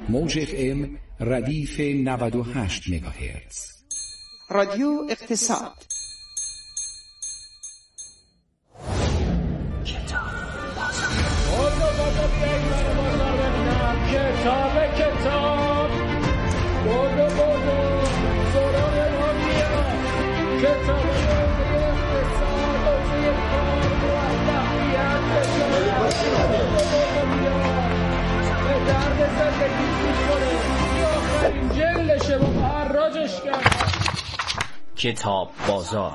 موج FM ردیف 98 مگاهرتز. رادیو اقتصاد. کتاب بازار.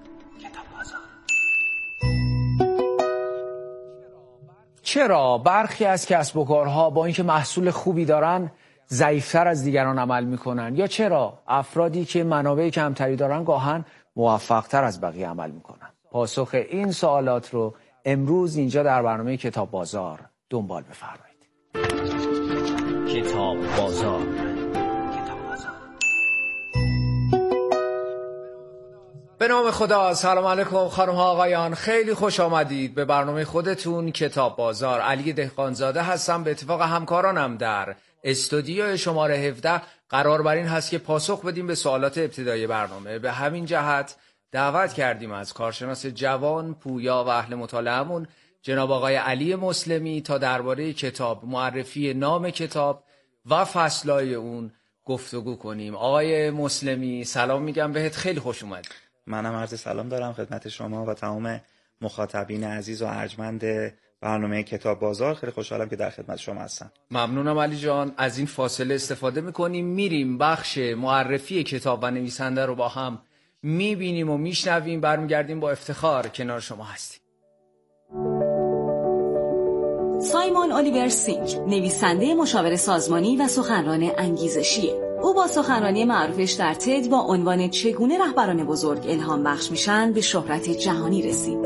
چرا برخی از کسب و کارها با اینکه محصول خوبی دارن ضعیف‌تر از دیگران عمل میکنن؟ یا چرا افرادی که منابع کمتری دارن گاهن موفق‌تر از بقیه عمل میکنن؟ پاسخ این سوالات رو امروز اینجا در برنامه کتاب بازار دنبال بفرمایید. کتاب بازار. به نام خدا. سلام علیکم خانم ها آقایان، خیلی خوش آمدید به برنامه خودتون کتاب بازار. علی دهقانزاده هستم. به اتفاق همکارانم در استودیو شماره 17 قرار بر این هست که پاسخ بدیم به سوالات ابتدایی برنامه. به همین جهت دعوت کردیم از کارشناس جوان، پویا و اهل مطالعه‌مون جناب آقای علی مسلمی تا درباره کتاب، معرفی نام کتاب و فصل‌های اون گفتگو کنیم. آقای مسلمی سلام میگم بهت، خیلی خوش اومدید. منم عرض سلام دارم خدمت شما و تمام مخاطبین عزیز و ارجمند برنامه کتاب بازار. خیلی خوشحالم که در خدمت شما هستم. ممنونم علی جان. از این فاصله استفاده میکنیم، میریم بخش معرفی کتاب و نویسنده رو با هم میبینیم و میشنویم، برمیگردیم با افتخار کنار شما هستیم. سایمون الیور سینک نویسنده مشاور سازمانی و سخنران انگیزشیه. او با سخنرانی معروفش در تد با عنوان چگونه رهبران بزرگ الهام بخش میشن به شهرت جهانی رسید.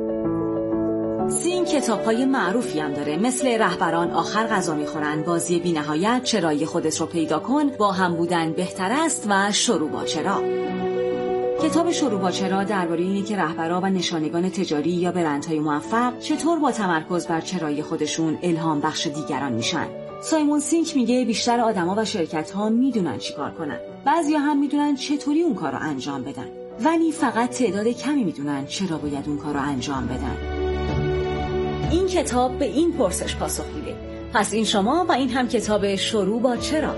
سینک کتاب‌های معروفی هم داره، مثل رهبران آخر غذا میخورن، بازی بی‌نهایت، چرایی خودت رو پیدا کن، با هم بودن بهتر است و شروع با چرا. کتاب شروع با چرا درباره اینه که رهبران و نشانگان تجاری یا برندهای موفق چطور با تمرکز بر چرایی خودشون الهام بخش دیگران میشن. سایمون سینک میگه بیشتر آدما و شرکت‌ها میدونن چیکار کنن. بعضیا هم میدونن چطوری اون کارو انجام بدن. ولی فقط تعداد کمی میدونن چرا باید اون کارو انجام بدن. این کتاب به این پرسش پاسخ میده. پس این شما و این هم کتاب شروع با چرا.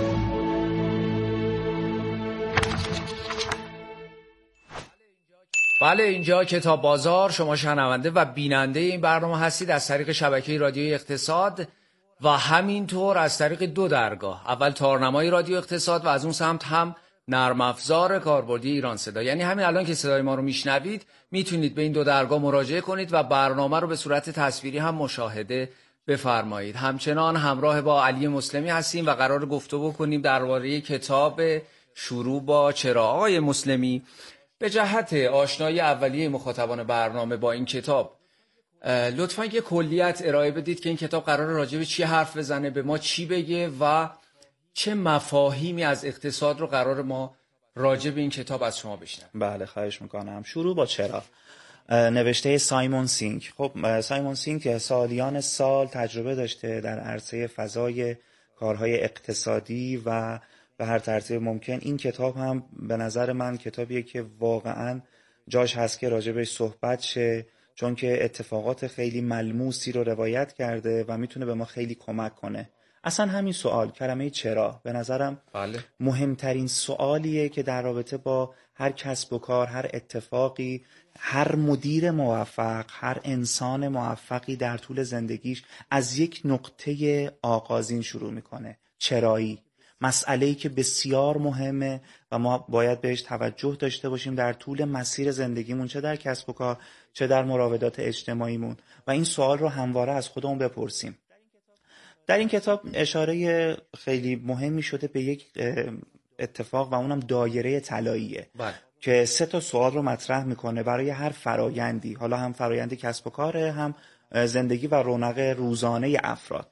بله، اینجا کتاب بازار. شما شنونده و بیننده این برنامه هستید از طریق شبکه رادیوی اقتصاد و همینطور از طریق دو درگاه. اول تارنمای رادیو اقتصاد و از اون سمت هم نرم افزار کاربردی ایران صدا. یعنی همین الان که صدای ما رو میشنوید میتونید به این دو درگاه مراجعه کنید و برنامه رو به صورت تصویری هم مشاهده بفرمایید. همچنان همراه با علی مسلمی هستیم و قرار گفتگو کنیم درباره کتاب شروع با چرا. آقای مسلمی، به جهت آشنایی اولیه مخاطبان برنامه با این کتاب لطفاً یه کلیت ارائه بدید که این کتاب قرار راجع به چی حرف بزنه، به ما چی بگه و چه مفاهیمی از اقتصاد رو قرار ما راجع به این کتاب از شما بشنویم. بله، خواهش میکنم. شروع با چرا، نوشته سایمون سینک. خب سایمون سینک سالیان سال تجربه داشته در عرصه فضای کارهای اقتصادی و به هر ترتیب ممکن. این کتاب هم به نظر من کتابیه که واقعاً جاش هست که راجع بهش صحبت شه، چون که اتفاقات خیلی ملموسی رو روایت کرده و میتونه به ما خیلی کمک کنه. اصلا همین سوال، کلمه چرا، به نظرم مهمترین سوالیه که در رابطه با هر کسب و کار، هر اتفاقی، هر مدیر موفق، هر انسان موفقی در طول زندگیش از یک نقطه آغازین شروع میکنه. چرایی، مسئله‌ای که بسیار مهمه و ما باید بهش توجه داشته باشیم در طول مسیر زندگیمون، چه در کسب و کار چه در مراودات اجتماعیمون، و این سوال رو همواره از خودمون بپرسیم. در این کتاب اشاره خیلی مهمی شده به یک اتفاق و اونم دایره طلاییه که 3 سوال رو مطرح میکنه برای هر فرایندی، حالا هم فرایند کسب و کار، هم زندگی و رونق روزانه افراد.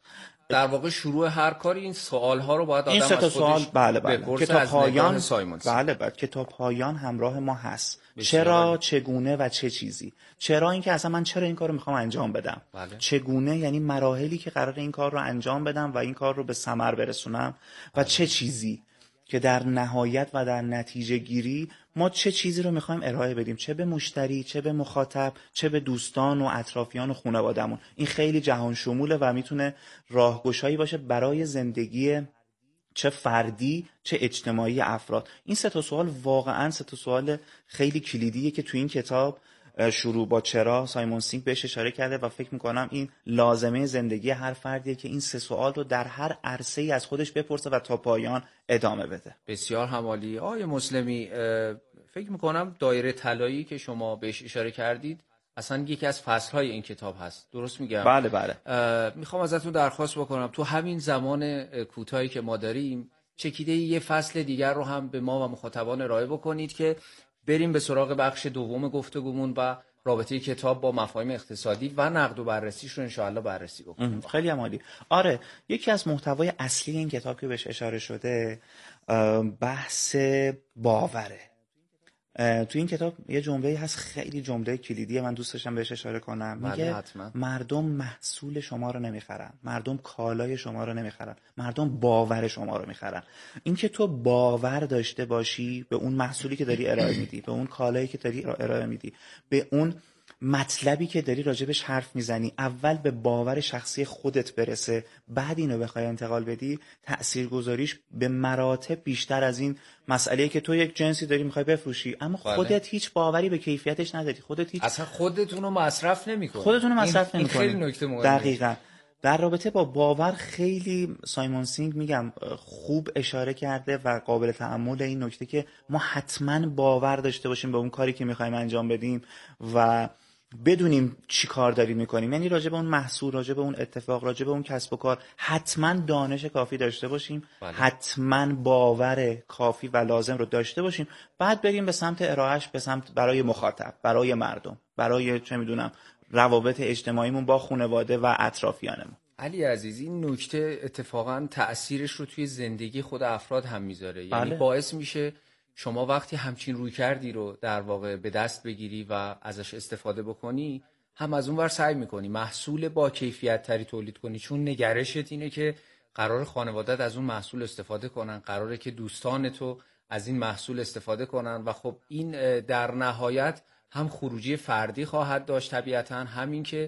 در واقع شروع هر کاری این سوال‌ها رو باید این آدم سه از خودش بله. بپرسه. کتاب از پایان سایمون بله کتاب پایان همراه ما هست. بسیار. چرا، چگونه و چه چیزی. چرا اینکه اصلا من چرا این کار رو میخوام انجام بدم. بله. چگونه یعنی مراحلی که قرار این کار رو انجام بدم و این کار رو به ثمر برسونم و چه چیزی که در نهایت و در نتیجه گیری ما چه چیزی رو میخوایم ارائه بدیم، چه به مشتری، چه به مخاطب، چه به دوستان و اطرافیان و خانواده‌مون. این خیلی جهان شموله و میتونه راهگشایی باشه برای زندگی چه فردی چه اجتماعی افراد. این سه تا سوال واقعا سه تا سوال خیلی کلیدیه که تو این کتاب شروع با چرا سایمون سینک بهش اشاره کرده و فکر میکنم این لازمه زندگی هر فردیه که این سه سوال رو در هر عرصه‌ای از خودش بپرسه و تا پایان ادامه بده. بسیار همالی. آقای مسلمی، فکر میکنم دایره طلایی که شما بهش اشاره کردید اصلا یکی از فصلهای این کتاب هست، درست میگم؟ بله. میخوام ازتون درخواست بکنم تو همین زمان کوتاهی که ما داریم چکیده یه فصل دیگر رو هم به ما و مخاطبان ارائه بکنید که بریم به سراغ بخش دوم گفتگومون و رابطه کتاب با مفاهیم اقتصادی و نقد و بررسیش رو انشاءالله بررسی بکنیم. خیلی عالی. آره، یکی از محتوای اصلی این کتاب که بهش اشاره شده بحث باوره. تو این کتاب یه جمله‌ای هست خیلی جمله کلیدیه، من دوست داشتم بهش اشاره کنم. میگه مردم محصول شما رو نمیخرن، مردم کالای شما رو نمیخرن، مردم باور شما رو میخرن. این که تو باور داشته باشی به اون محصولی که داری ارائه میدی، به اون کالایی که داری ارائه میدی، به اون مطلبی که داری راجبش حرف میزنی، اول به باور شخصی خودت برسه، بعد اینو بخوای انتقال بدی، تاثیرگذاریش به مراتب بیشتر از این مسئله‌ای که تو یک جنسی داری میخوای بفروشی اما خودت هیچ باوری به کیفیتش نداری، خودت هیچ اصلا خودتون رو مصرف نمی‌کنی، خودتون رو مصرف نمی‌کنی. این خیلی نکته مهمه. دقیقاً. در رابطه با باور خیلی سایمون سینک میگم خوب اشاره کرده و قابل تأمل این نکته که ما حتما باور داشته باشیم به اون کاری که میخوایم انجام بدیم و بدونیم چی کار داریم میکنیم. یعنی راجع به اون محصول، راجع به اون اتفاق، راجع به اون کسب و کار حتما دانش کافی داشته باشیم. حتما باور کافی و لازم رو داشته باشیم، بعد بریم به سمت ارائهش، به سمت برای مخاطب، برای مردم، برای چه میدونم روابط اجتماعیمون با خانواده و اطرافیانمون. علی عزیز، این نکته اتفاقا تأثیرش رو توی زندگی خود افراد هم میذاره. یعنی باعث میشه شما وقتی همچین روی کردی رو در واقع به دست بگیری و ازش استفاده بکنی، هم از اون ور سعی میکنی محصول با کیفیت تری تولید کنی، چون نگرشت اینه که قرار خانوادت از اون محصول استفاده کنن، قراره که دوستان تو از این محصول استفاده کنن و خب این در نهایت هم خروجی فردی خواهد داشت طبیعتاً، همین که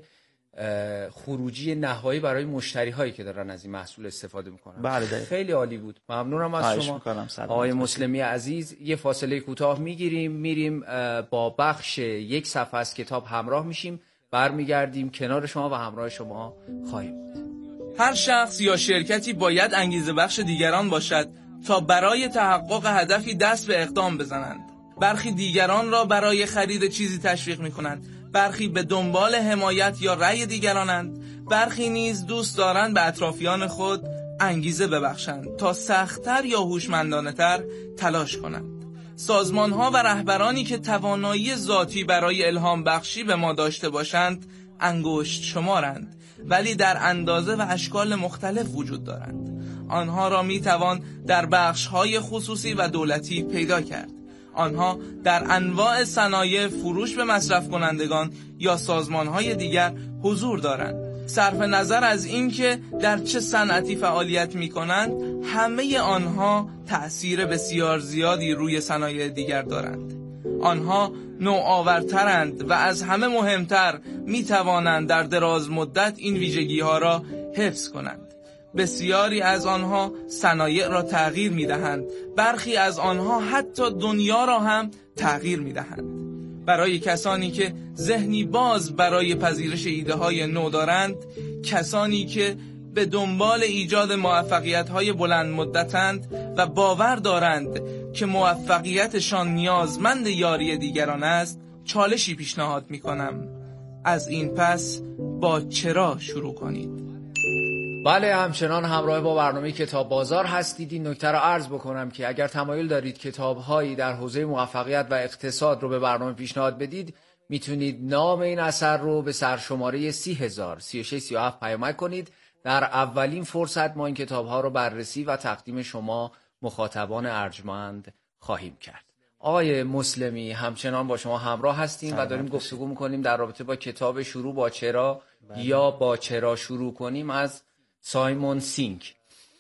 خروجی نهایی برای مشتری هایی که دارن از این محصول استفاده میکنن. بله خیلی عالی بود. ممنونم از شما آقای مسلمی عزیز. یه فاصله کوتاه میگیریم، میریم با بخش یک صفحه از کتاب همراه میشیم، برمیگردیم کنار شما و همراه شما خواهیم بود. هر شخص یا شرکتی باید انگیزه بخش دیگران باشد تا برای تحقق هدفی دست به اقدام بزنند. برخی دیگران را برای خرید چیزی تشویق میکنند، برخی به دنبال حمایت یا رأی دیگرانند، برخی نیز دوست دارند به اطرافیان خود انگیزه ببخشند تا سخت‌تر یا هوشمندانه‌تر تلاش کنند. سازمان‌ها و رهبرانی که توانایی ذاتی برای الهام بخشی به ما داشته باشند انگشت شمارند، ولی در اندازه و اشکال مختلف وجود دارند. آنها را میتوان در بخش‌های خصوصی و دولتی پیدا کرد. آنها در انواع صنایع فروش به مصرف کنندگان یا سازمان‌های دیگر حضور دارند. صرف نظر از اینکه در چه صنعتی فعالیت می‌کنند، همه آنها تأثیر بسیار زیادی روی صنایع دیگر دارند. آنها نوآورترند و از همه مهمتر می‌توانند در دراز مدت این ویژگی‌ها را حفظ کنند. بسیاری از آنها صنایع را تغییر می‌دهند، برخی از آنها حتی دنیا را هم تغییر می‌دهند. برای کسانی که ذهنی باز برای پذیرش ایده‌های نو دارند، کسانی که به دنبال ایجاد موفقیت‌های بلند مدتند و باور دارند که موفقیتشان نیازمند یاری دیگران است، چالشی پیشنهاد می‌کنم. از این پس با چرا شروع کنید. بله، همچنان همراه با برنامه کتاب بازار هستید. این نکته را عرض بکنم که اگر تمایل دارید کتاب‌هایی در حوزه موفقیت و اقتصاد رو به برنامه پیشنهاد بدید، میتونید نام این اثر رو به سرشماره 30,03637 پیامک کنید در اولین فرصت ما این کتاب‌ها رو بررسی و تقدیم شما مخاطبان ارجمند خواهیم کرد. آقای مسلمی همچنان با شما همراه هستیم و داریم گفتگو میکنیم در رابطه با کتاب شروع با چرا یا با چرا شروع کنیم از سایمون سینک.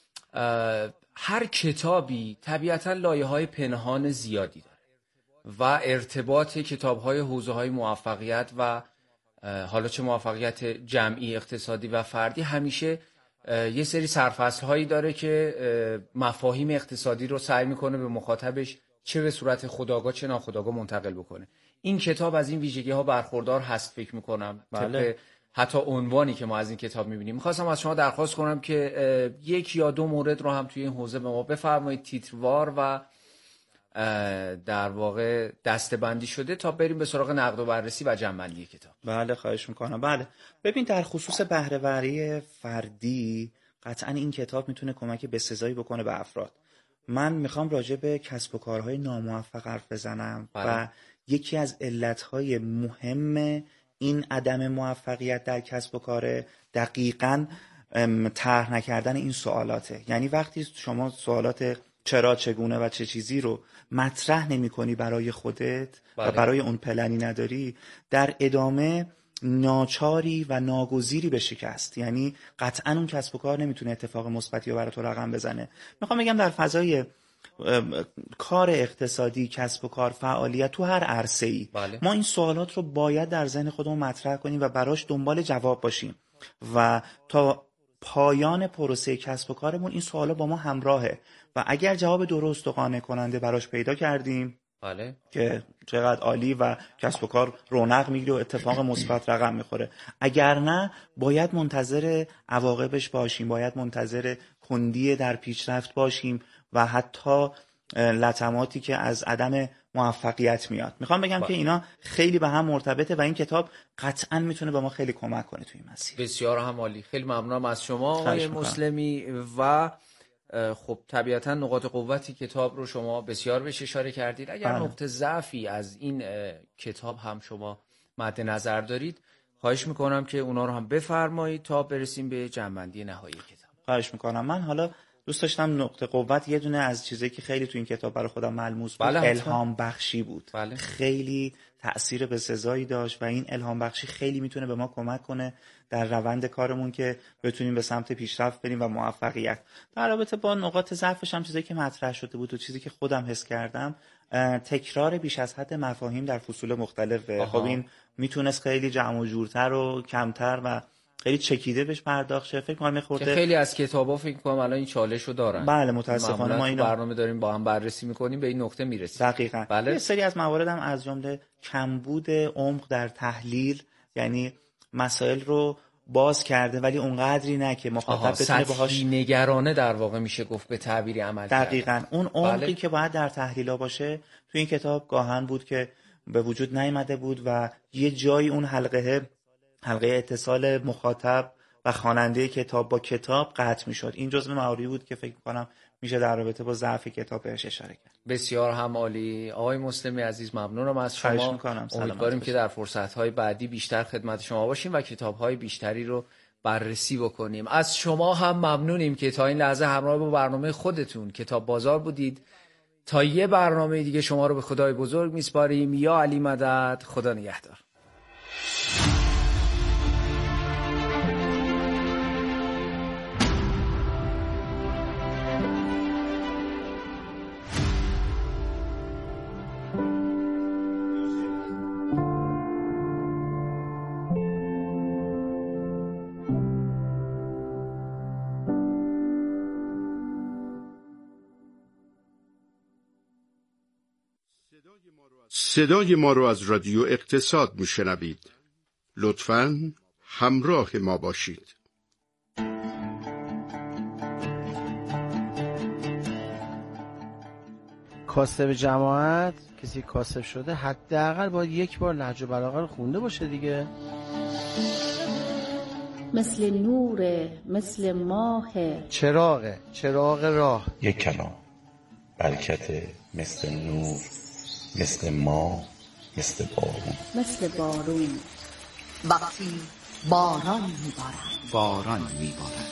هر کتابی طبیعتا لایه‌های پنهان زیادی داره و ارتباط کتاب‌های حوزه‌های موفقیت و حالا چه موفقیت جمعی، اقتصادی و فردی همیشه یه سری سرفصل‌هایی داره که مفاهیم اقتصادی رو سعی میکنه به مخاطبش چه به صورت خودآگاه چه ناخودآگاه منتقل بکنه. این کتاب از این ویژگی‌ها برخوردار هست فکر میکنم. بله. حتی عنوانی که ما از این کتاب میبینیم. میخواستم از شما درخواست کنم که یک یا دو مورد رو هم توی این حوزه به ما بفرمایید، تیتروار و در واقع دسته‌بندی شده، تا بریم به سراغ نقد و بررسی و جمع‌بندی کتاب. بله خواهش میکنم. بله ببین، در خصوص بهره‌وری فردی قطعا این کتاب میتونه کمک بسزایی بکنه به افراد. من میخوام راجع به کسب و کارهای ناموفق حرف بزنم. بله. و یکی از علتهای مهم این عدم موفقیت در کسب و کار دقیقاً طرح نکردن این سوالاته. یعنی وقتی شما سوالات چرا، چگونه و چه چیزی رو مطرح نمی کنی برای خودت و برای اون پلنی نداری، در ادامه ناچاری و ناگزیری به شکست. یعنی قطعاً اون کسب و کار نمیتونه اتفاق مثبتی رو برای تو رقم بزنه. میخوام بگم در فضای کار اقتصادی، کسب و کار، فعالیت تو هر عرصه‌ای، ما این سوالات رو باید در ذهن خودمون مطرح کنیم و براش دنبال جواب باشیم و تا پایان پروسه کسب و کارمون این سوالا با ما همراهه و اگر جواب درست و قانع کننده براش پیدا کردیم که چقدر عالی و کسب و کار رونق میگیره و اتفاق مثبت رقم میخوره. اگر نه، باید منتظر عواقبش باشیم، باید منتظر کندی در پیشرفت باشیم و حتی لطماتی که از عدم موفقیت میاد. میخوام بگم که اینا خیلی به هم مرتبطه و این کتاب قطعا میتونه به ما خیلی کمک کنه توی این مسیر. بسیار هم عالی. خیلی ممنونم از شما آقای مسلمی و خب طبیعتا نقاط قوتی کتاب رو شما بسیار بهش اشاره کردید. اگر نقطه ضعفی از این کتاب هم شما مد نظر دارید خواهش میکنم که اونا رو هم بفرمایید تا برسیم به جمع‌بندی نهایی کتاب. خواهش میکنم. من حالا دوست داشتم نقطه قوت یه دونه از چیزایی که خیلی تو این کتاب برای خودم ملموس بود، الهام بخشی بود. خیلی تأثیر بسزایی داشت و این الهام بخشی خیلی میتونه به ما کمک کنه در روند کارمون که بتونیم به سمت پیشرفت بریم و موفقیت. در رابطه با نقاط ضعفش هم چیزایی که مطرح شده بود و چیزی که خودم حس کردم، تکرار بیش از حد مفاهیم در فصول مختلفه. خب این میتونست خیلی جمع و جورتر و کمتر و خیلی چکیده بهش پرداخت شه. فکر کنم خورده که خیلی از کتابا فکر کنم الان این چالش رو دارن. بله متاسفانه ما اینو برنامه داریم با هم بررسی میکنیم به این نقطه میرسیم. دقیقاً. یه سری از موارد هم از جمله کمبود عمق در تحلیل، یعنی مسائل رو باز کرده ولی اونقدری نه که مخاطب بتونه باهاش نگرانه در واقع میشه گفت به تعبیری عمل کرد. دقیقاً اون عمقی که باید در تحلیل‌ها باشه تو این کتاب گاهن بود که به وجود نیامده بود و یه جایی اون حلقه اتصال مخاطب و خواننده کتاب با کتاب قطع میشد. این جزء مواردی بود که فکر می‌کنم میشه در رابطه با ضعف کتاب بهش اشاره کرد. بسیار هم عالی. آقای مسلمی عزیز ممنونم از شما. امیدواریم که در فرصت‌های بعدی بیشتر خدمت شما باشیم و کتاب‌های بیشتری رو بررسی بکنیم. از شما هم ممنونیم که تا این لحظه همراه با برنامه خودتون کتاب بازار بودید. تا یه برنامه دیگه شما رو به خدای بزرگ میسپاریم. یا علی مدد. خدا نگهدار. صدای ما رو از رادیو اقتصاد میشنوید. لطفاً همراه ما باشید. کاسب جماعت، کسی کاسب شده حداقل باید یک بار نهج البلاغه رو خونده باشه دیگه. مثل نوره، مثل ماه، چراغ راه. یک کلام برکت، مثل نور، مثل ماه، مثل بارون. مثل بارون. وقتی باران میبارد. باران میبارد.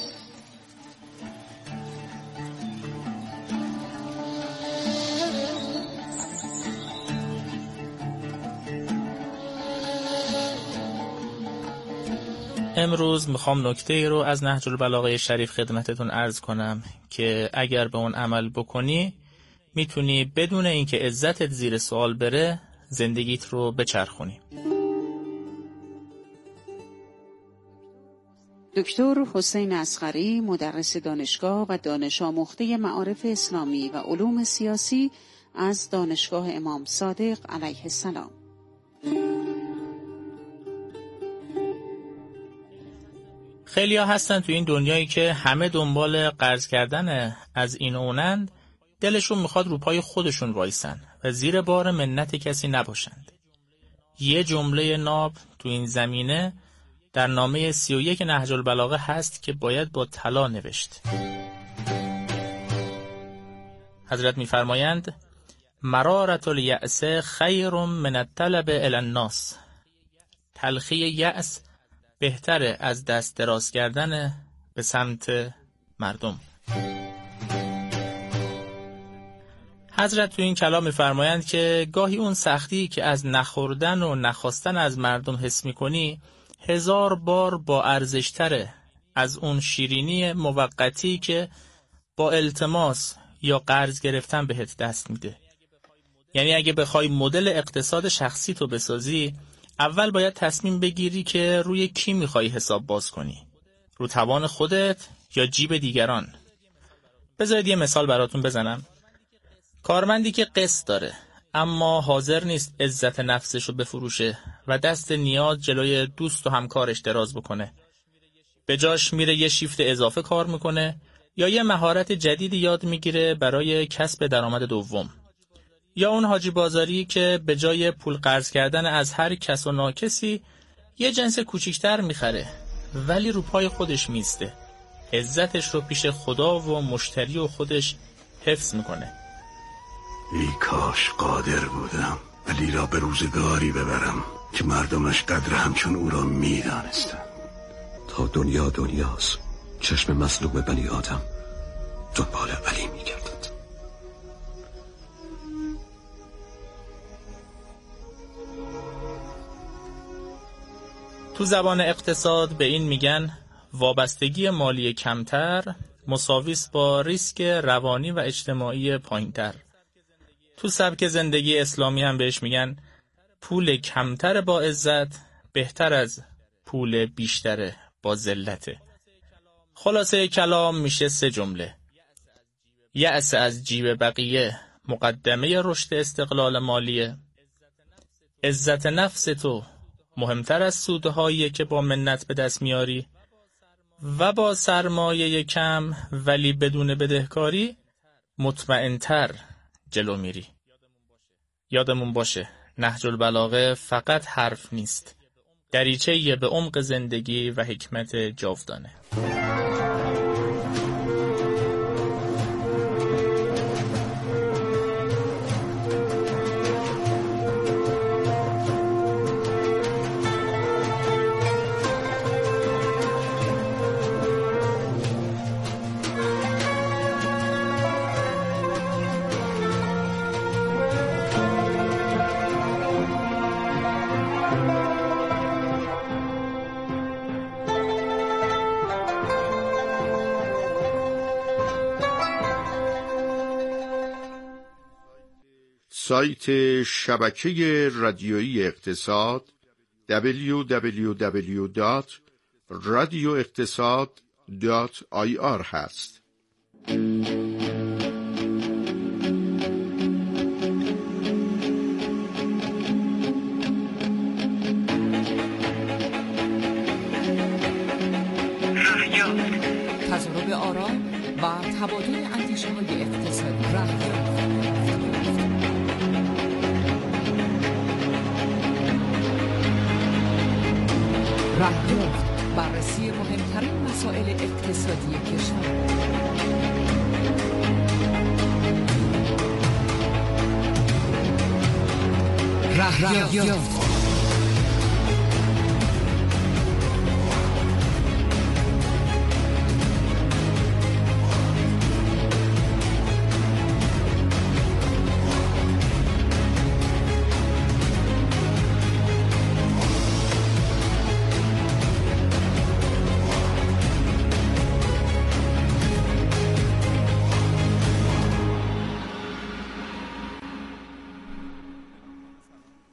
امروز میخوام نکته ای رو از نهج البلاغه شریف خدمتتون عرض کنم که اگر به اون عمل بکنی میتونی بدون اینکه عزتت زیر سوال بره زندگیت رو بچرخونی. دکتر حسین اصغری، مدرس دانشگاه و دانش آموخته معارف اسلامی و علوم سیاسی از دانشگاه امام صادق علیه السلام. خیلی ها هستن تو این دنیایی که همه دنبال قرض کردن از این و اونند، دلشون میخواد رو پای خودشون وایسن و زیر بار منت کسی نباشند. یه جمله ناب تو این زمینه در نامه 31 نهج البلاغه هست که باید با طلا نوشت. حضرت میفرمایند مرارة الیأس خیر من الطلب الی الناس. تلخی یأس بهتره از دست دراز کردن به سمت مردم. حضرت تو این کلام می‌فرمایند که گاهی اون سختی که از نخوردن و نخواستن از مردم حس می‌کنی 1000 بار با ارزش‌تره از اون شیرینی موقتی که با التماس یا قرض گرفتن بهت دست میده. یعنی اگه بخوای مدل اقتصاد شخصی تو بسازی، اول باید تصمیم بگیری که روی کی میخوای حساب باز کنی، رو توان خودت یا جیب دیگران. بذارید یه مثال براتون بزنم. کارمندی که قسط داره اما حاضر نیست عزت نفسشو بفروشه و دست نیاز جلوی دوست و همکارش دراز بکنه، به جاش میره یه شیفت اضافه کار میکنه یا یه مهارت جدیدی یاد میگیره برای کسب درآمد دوم. یا اون حاجی بازاری که به جای پول قرض کردن از هر کس و ناکسی یه جنس کوچیکتر میخره ولی رو پای خودش میسته، عزتش رو پیش خدا و مشتری و خودش حفظ میکنه. ای کاش قادر بودم علی را به روزگاری ببرم که مردمش قدر همچون او را میدانستن. تا دنیا دنیاست، چشم مظلوم بنی آدم دنبال علی میگردد. تو زبان اقتصاد به این میگن وابستگی مالی کمتر مساویست با ریسک روانی و اجتماعی پایینتر. تو سبک زندگی اسلامی هم بهش میگن پول کمتر با عزت بهتر از پول بیشتر با ذلته. خلاصه کلام میشه 3 جمله: یأس از جیب بقیه مقدمه رشد استقلال مالیه، عزت نفس تو مهمتر از سودهایی که با منت به دست میاری، و با سرمایه کم ولی بدون بدهکاری مطمئن‌تر جلو میری. یادمون باشه نهج البلاغه فقط حرف نیست، دریچه‌ای به عمق زندگی و حکمت جاودانه. سایت شبکه رادیویی اقتصاد www.radioeqtasad.ir هست. تضارب آرا و تبادل اندیشه‌های اقتصادی راهیافت، بررسی مهمترین مسائل اقتصادی کشور. راهیافت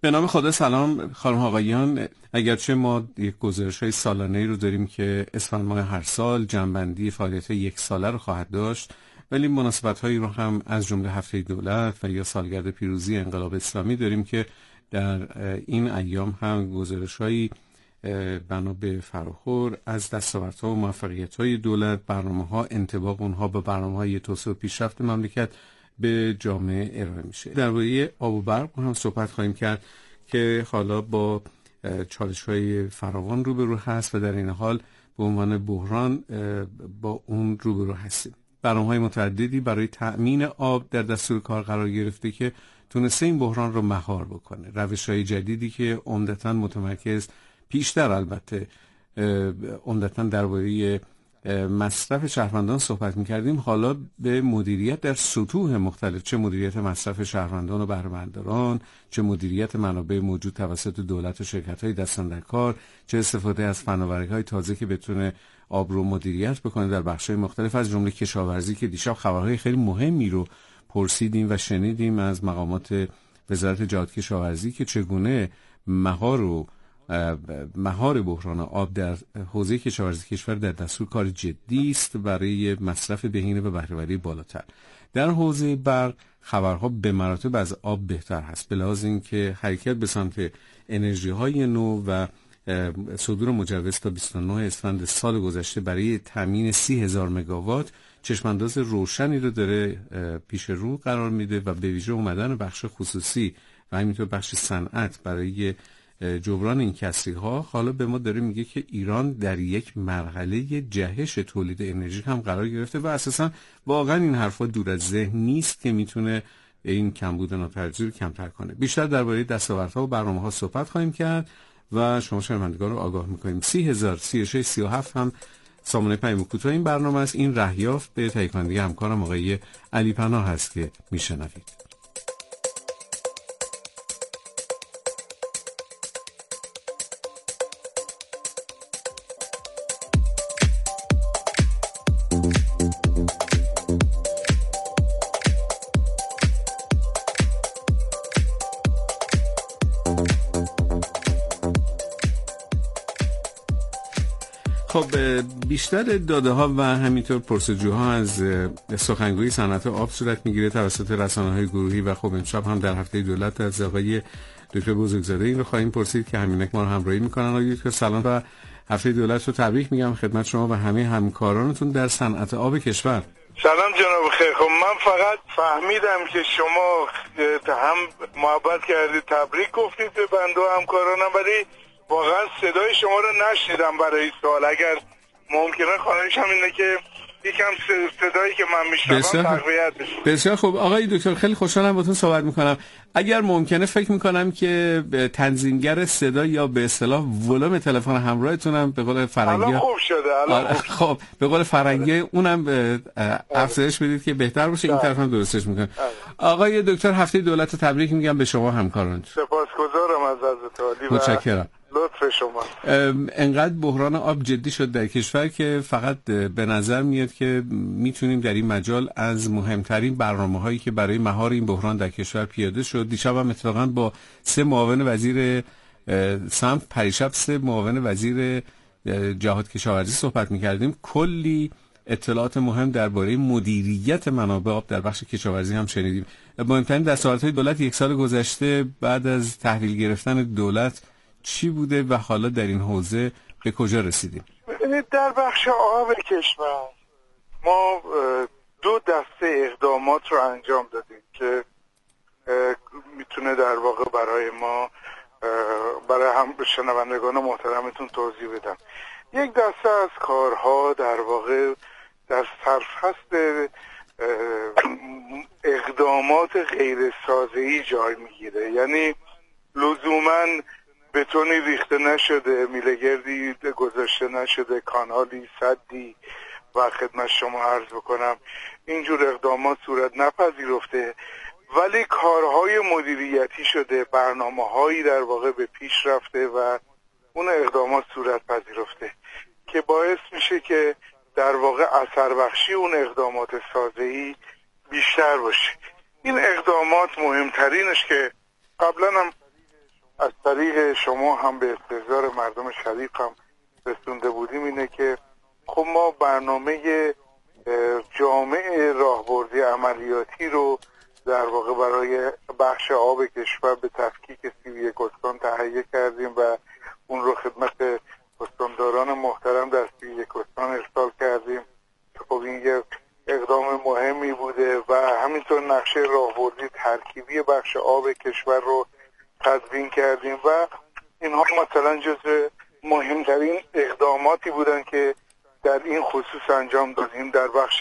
به نام خدا. سلام خانم آقایان. اگرچه ما یک گزارش‌های سالانه‌ای رو داریم که اسفند ماه هر سال جمع‌بندی فعالیت‌های یک ساله رو خواهد داشت، ولی مناسبت‌هایی رو هم از جمله هفته دولت و یا سالگرد پیروزی انقلاب اسلامی داریم که در این ایام هم گزارش‌هایی بنا به فراخور از دستاوردها و موفقیت‌های دولت، برنامه‌ها، انطباق اونها به برنامه‌های توسعه و پیشرفت مملکت به جامعه ارائه میشه. درباره آب و برق هم صحبت خواهیم کرد که حالا با چالش‌های فراوان روبرو هست و در این حال به عنوان بحران با اون روبرو هستیم. برنامه‌های متعددی برای تأمین آب در دستور کار قرار گرفته که تونسته این بحران رو مهار بکنه. روش‌های جدیدی که عمدتاً متمرکز پیشتر البته عمدتاً درباره مصرف شهروندان صحبت می‌کردیم، حالا به مدیریت در سطوح مختلف، چه مدیریت مصرف شهروندان و بهره‌مندان، چه مدیریت منابع موجود توسط دولت و شرکت‌های دستان در کار، چه استفاده از فناوری‌های تازه که بتونه آب رو مدیریت بکنه در بخش‌های مختلف از جمله کشاورزی که دیشب خبرهای خیلی مهمی رو پرسیدیم و شنیدیم از مقامات وزارت جهاد کشاورزی که چگونه مهار بحران آب در حوزه کشاورزی کشور در دستور کار جدی است برای مصرف بهینه و بهره‌وری بالاتر. در حوزه برق خبرها به مراتب از آب بهتر هست، به لحاظ اینکه حرکت به سمت انرژی‌های نو و صدور مجوز تا 29 اسفند سال گذشته برای تامین 30,000 مگاوات چشمانداز روشنی رو داره پیش رو قرار میده و به ویژه اومدن بخش خصوصی و همینطور بخش صنعت برای جبران این کسری‌ها حالا به ما داره میگه که ایران در یک مرحله جهش تولید انرژی هم قرار گرفته و اساساً واقعا این حرفا دور از ذهن نیست که میتونه این کمبود ناپذیر کمتر کنه. بیشتر درباره دستاوردها و برنامه‌ها صحبت خواهیم کرد و شما شنوندگان رو آگاه می‌کنیم. 30,000 36 37 هم سامانه پیام کوتاه این برنامه است. این رهیافت به تهیه کننده همکارم آقای علی پناه هست که میشنوید. خب بیشتر داده ها و همینطور پرسجوها از سخنگوی صنعت آب صورت میگیره توسط رسانه‌های گروهی و خب امشب هم در هفته دولت از آقای دکتر بزرگزاده این رو خواهیم پرسید که همینک ما رو همراهی میکنن. آقای دکتر سلام و هفته دولت رو تبریک میگم خدمت شما و همه همکارانتون در صنعت آب کشور. سلام جناب خیر. خب من فقط فهمیدم که شما هم محبت کردید تبریک گفتید به بنده و همکارانم، ولی واقعا صدای شما رو نشنیدم برای سوال. اگر ممکنه خواهشم اینه که یکم صدایی که من میشنوم تقویت بشه. بسیار خوب آقای دکتر، خیلی خوشحالم باهاتون صحبت میکنم. اگر ممکنه فکر میکنم که تنظیمگر صدا یا به اصطلاح ولوم تلفن همراهتونم به قول فرنگی الان خوب شده. خب به قول فرنگی اونم افزایش بدید که بهتر باشه. این طرفم درستش میکنم. آقای دکتر هفته دولت رو تبریک میگم به شما همکارانتون. سپاسگزارم از حضرت عالی. متشکرم. لطف شما. انقدر بحران آب جدی شد در کشور که فقط به نظر میاد که میتونیم در این مجال از مهمترین برنامه‌هایی که برای مهار این بحران در کشور پیاده شد. دیشب هم اتفاقا با 3 معاون وزیر سمت، پریشب 3 معاون وزیر جهاد کشاورزی صحبت میکردیم. کلی اطلاعات مهم درباره مدیریت منابع آب در بخش کشاورزی هم شنیدیم. مهمترین دستاوردهای دولت یک سال گذشته بعد از تحویل گرفتن دولت چی بوده و حالا در این حوزه به کجا رسیدیم؟ ببینید در بخش آب کشور ما 2 دسته اقدامات رو انجام دادیم که میتونه در واقع برای ما برای هم شنوندگان محترمتون توضیح بدم. یک دسته از کارها در واقع در سرفصل اقدامات غیر سازه‌ای جای میگیره، یعنی لزوماً بتونی ریخته نشده، میله‌گردی گذاشته نشده، کانالی، سدی و خدمت شما عرض بکنم اینجور اقدامات صورت نپذیرفته، ولی کارهای مدیریتی شده، برنامه‌هایی در واقع به پیش رفته و اون اقدامات صورت پذیرفته که باعث میشه که در واقع اثر بخشی اون اقدامات سازه‌ای بیشتر باشه. این اقدامات مهمترینش که قبلا هم از طریق شما هم به استحضار مردم شریف هم رسونده بودیم اینه که خب ما برنامه جامع راهبردی عملیاتی رو در واقع برای بخش آب کشور به تفکیک 31 استان تهیه کردیم و اون رو خدمت استانداران محترم در 31 استان ارسال کردیم. خب این یک اقدام مهمی بوده و همینطور نقشه راهبردی ترکیبی بخش آب کشور رو تدوین کردیم و اینها مثلا جزو مهمترین اقداماتی بودن که در این خصوص انجام دادیم در بخش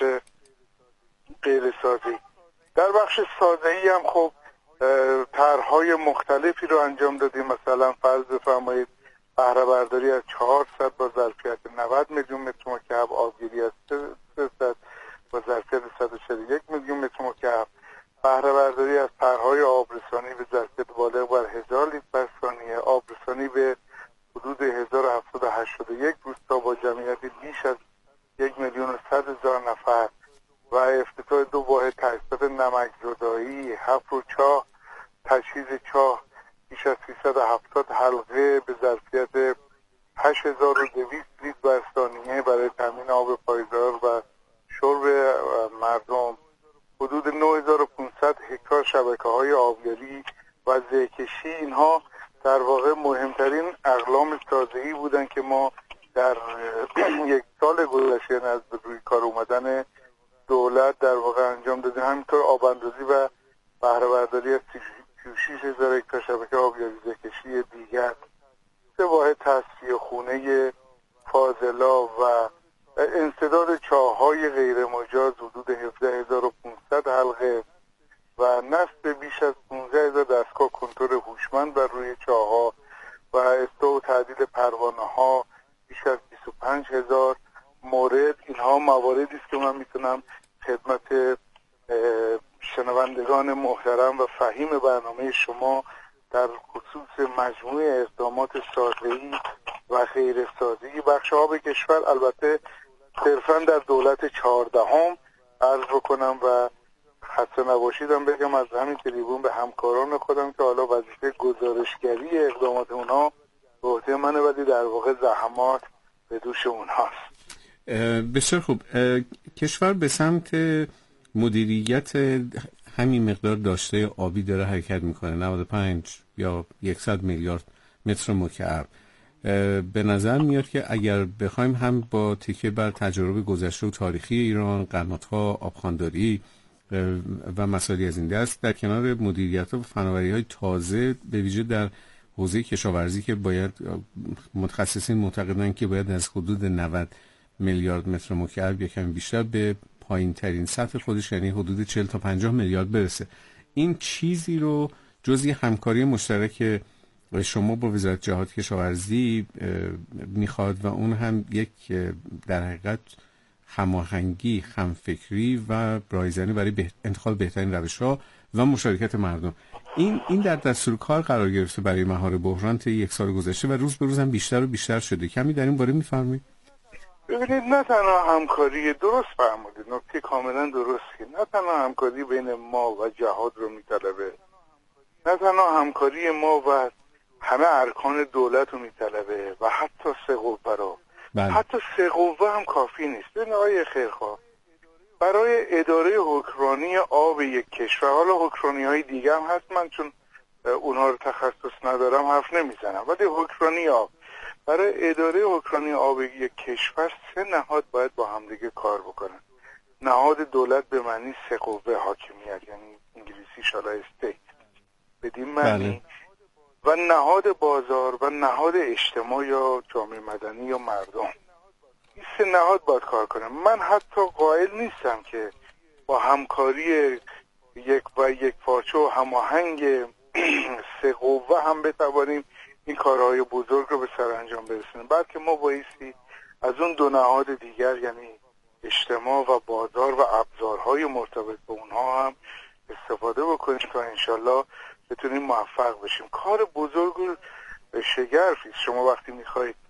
غیرسازی. در بخش سازی هم خب طرح‌های مختلفی رو انجام دادیم. مثلا فرض بفرمایید بهره برداری از 400 با ظرفیت 90 میلیون متر مکعب، آبگیری از 300 با ظرفیت 141 میلیون متر مکعب، بهره برداری از طرح‌های آبرسانی به ظرفیت بالغ بر 1000 لیتر بر ثانیه، آبرسانی به حدود 1781 روستا با جمعیت بیش از 1,100,000 نفر و افتتاح 2 واحد تجهیزات نمک زدایی، حفر و چاه، تجهیز چاه بیش از 370 حلقه به ظرفیت 8200 لیتر بر ثانیه برای تامین آب پایدار و شرب مردم، حدود 9500 هکتار شبکه‌های آبیاری و زیرکشی. اینها در واقع مهمترین اقلام سازی بودن که ما در یک سال گذشته از روی کار اومدن دولت در واقع انجام دادیم. همینطور آباندازی و بهره برداری از 36,000 هکتار شبکه آبیاری زیرکشی دیگر، 3 واحد تصفیه خونه فاضلا و انسداد چاه‌های غیر مجاز حدود 17500 حلقه و نصب بیش از 15000 دستگاه کنترل هوشمند بر روی چاه‌ها و اصلاح و تعدیل پروانه‌ها بیش از 25000 مورد. اینها مواردی است که من میتونم خدمت شنوندگان محترم و فهیم برنامه شما در خصوص مجموعه اقدامات سازی و غیر سازی بخش آب کشور، البته صرفا در دولت 14 عرض بکنم و خسته نباشیدم بگم از همین تریبون به همکاران خودم که حالا وظیفه گزارشگری اقدامات اونها به عهده منه ولی در واقع زحمات به دوش اونهاست. بسیار خوب. کشور به سمت مدیریت همین مقدار داشته آبی داره حرکت میکنه، 95 یا 100 میلیارد متر مکعب. به نظر میاد که اگر بخوایم هم با تکیه بر تجارب گذشته و تاریخی ایران، قنات‌ها، آبخوانداری و مسائلی از این دست، در کنار مدیریت و فناوری‌های تازه به ویژه در حوزه کشاورزی که باید متخصصین معتقدن که باید از حدود 90 میلیارد متر مکعب یا کمی بیشتر به پایین ترین سطح خودش یعنی حدود 40 تا 50 میلیارد برسه. این چیزی رو جزئی همکاری مشترک شما با وزارت جهاد کشاورزی میخواد و اون هم یک در حقیقت هماهنگی، همفکری و رایزنی برای انتخاب بهترین روش‌ها و مشارکت مردم. این در دستور کار قرار گرفته برای مهار بحران طی 1 سال گذشته و روز به روز هم بیشتر و بیشتر شده. کمی در این باره میفرمایید؟ ببینید، نه تنها همکاری، درست فرمودید، نکته کاملا درسته، نه تنها همکاری بین ما و جهاد رو میطلبه، نه تنها همکاری ما و همه ارکان دولت رو میطلبه و حتی 3 قوه رو. حتی 3 قوه هم کافی نیست. ببین آقای خیرخواه، برای اداره حکمرانی آب یک کشور، حالا حکمرانی های دیگه هم هست، من چون اونها رو تخصص ندارم حرف نمیزنم، ولی حکمرانی آب، برای اداره حکمرانی آب یک کشور 3 نهاد باید با همدیگه کار بکنن. نهاد دولت به معنی 3 قوه حاکمیت، یعنی انگلیسیش حالا استیت بدین معنی، و نهاد بازار و نهاد اجتماع یا جامعه مدنی یا مردم. این 3 نهاد باید کار کنن. من حتی قائل نیستم که با همکاری یک پارچه و هماهنگ 3 قوه هم بتوانیم این کارهای بزرگ رو به سرانجام برسونیم، بلکه ما بایستی از اون 2 نهاد دیگر یعنی اجتماع و بازار و ابزارهای مرتبط به اونها هم استفاده بکنیم تا انشالله بتونیم موفق بشیم. کار بزرگ و شگرفی است. شما وقتی میخواید